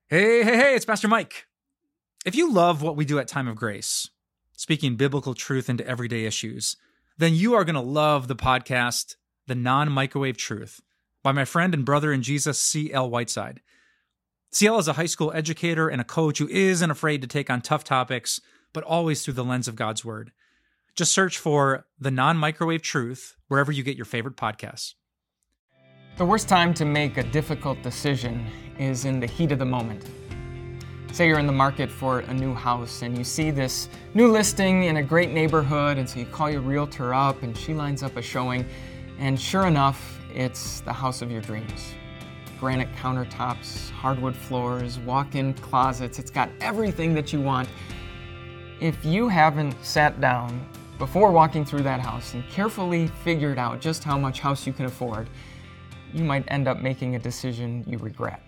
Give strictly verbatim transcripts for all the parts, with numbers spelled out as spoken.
Hey, hey, hey, it's Pastor Mike. If you love what we do at Time of Grace, speaking biblical truth into everyday issues, then you are going to love the podcast, The Non-Microwave Truth, by my friend and brother in Jesus, C L Whiteside. C L is a high school educator and a coach who isn't afraid to take on tough topics, but always through the lens of God's Word. Just search for The Non-Microwave Truth wherever you get your favorite podcasts. The worst time to make a difficult decision is in the heat of the moment. Say you're in the market for a new house and you see this new listing in a great neighborhood, and so you call your realtor up and she lines up a showing, and sure enough, it's the house of your dreams. Granite countertops, hardwood floors, walk-in closets, it's got everything that you want. If you haven't sat down before walking through that house and carefully figured out just how much house you can afford, you might end up making a decision you regret.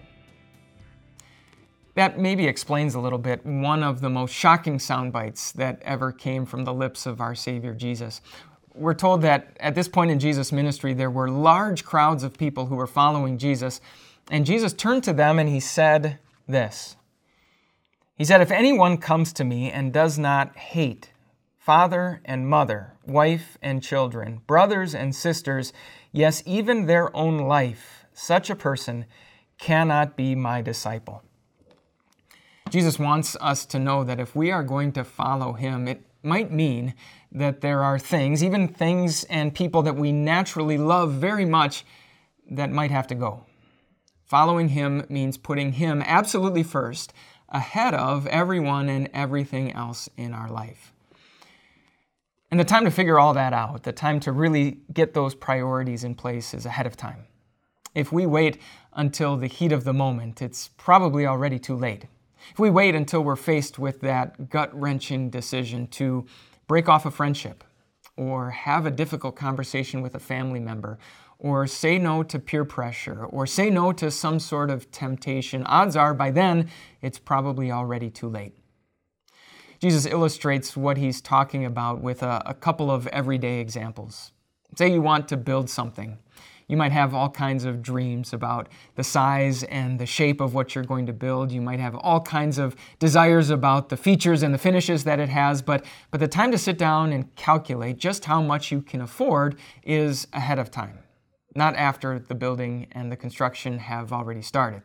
That maybe explains a little bit one of the most shocking sound bites that ever came from the lips of our Savior Jesus. We're told that at this point in Jesus' ministry, there were large crowds of people who were following Jesus, and Jesus turned to them and he said this. He said, "If anyone comes to me and does not hate father and mother, wife and children, brothers and sisters, yes, even their own life, such a person cannot be my disciple." Jesus wants us to know that if we are going to follow him, it might mean that there are things, even things and people that we naturally love very much, that might have to go. Following him means putting him absolutely first, ahead of everyone and everything else in our life. And the time to figure all that out, the time to really get those priorities in place is ahead of time. If we wait until the heat of the moment, it's probably already too late. If we wait until we're faced with that gut-wrenching decision to break off a friendship, or have a difficult conversation with a family member, or say no to peer pressure, or say no to some sort of temptation, odds are by then it's probably already too late. Jesus illustrates what he's talking about with a, a couple of everyday examples. Say you want to build something. You might have all kinds of dreams about the size and the shape of what you're going to build. You might have all kinds of desires about the features and the finishes that it has, but, but the time to sit down and calculate just how much you can afford is ahead of time, not after the building and the construction have already started.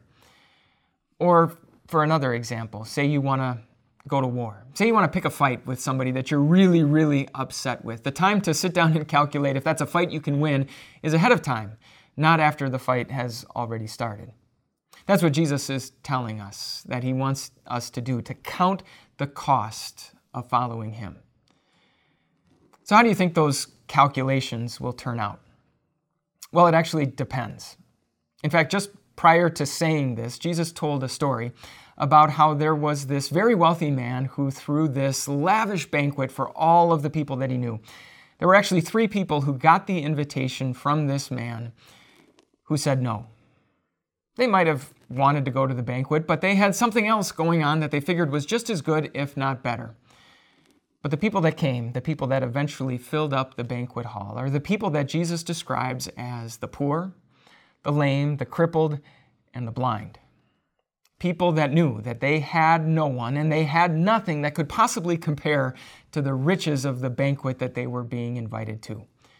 Or for another example, say you want to go to war. Say you want to pick a fight with somebody that you're really, really upset with. The time to sit down and calculate if that's a fight you can win is ahead of time, not after the fight has already started. That's what Jesus is telling us that he wants us to do, to count the cost of following him. So how do you think those calculations will turn out? Well, it actually depends. In fact, just prior to saying this, Jesus told a story about how there was this very wealthy man who threw this lavish banquet for all of the people that he knew. There were actually three people who got the invitation from this man who said no. They might have wanted to go to the banquet, but they had something else going on that they figured was just as good, if not better. But the people that came, the people that eventually filled up the banquet hall, are the people that Jesus describes as the poor, the lame, the crippled, and the blind. People that knew that they had no one and they had nothing that could possibly compare to the riches of the banquet that they were being invited to.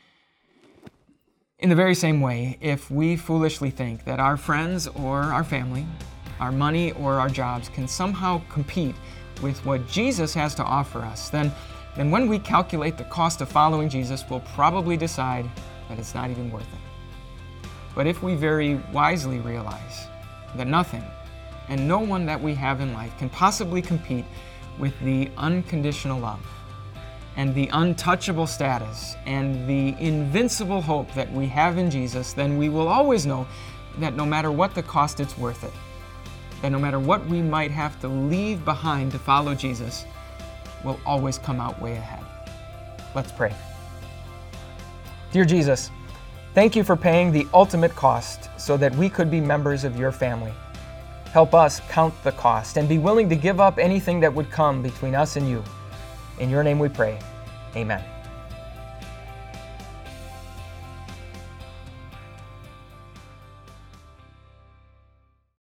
In the very same way, if we foolishly think that our friends or our family, our money or our jobs can somehow compete with what Jesus has to offer us, then, then when we calculate the cost of following Jesus, we'll probably decide that it's not even worth it. But if we very wisely realize that nothing and no one that we have in life can possibly compete with the unconditional love and the untouchable status and the invincible hope that we have in Jesus, then we will always know that no matter what the cost, it's worth it. That no matter what we might have to leave behind to follow Jesus, we'll always come out way ahead. Let's pray. Dear Jesus, thank you for paying the ultimate cost so that we could be members of your family. Help us count the cost and be willing to give up anything that would come between us and you. In your name we pray. Amen.